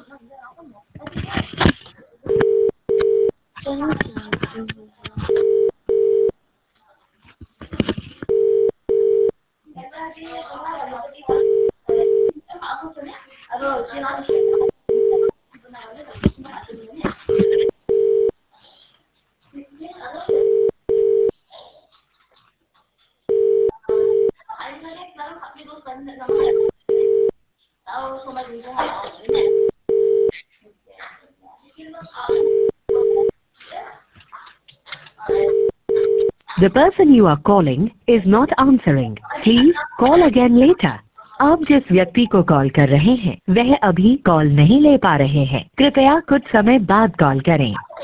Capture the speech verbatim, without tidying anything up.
The person you are calling is not answering. Please call again later. आप जिस व्यक्ति को कॉल कर रहे हैं वह अभी कॉल नहीं ले पा रहे हैं। कृपया कुछ समय बाद कॉल करें।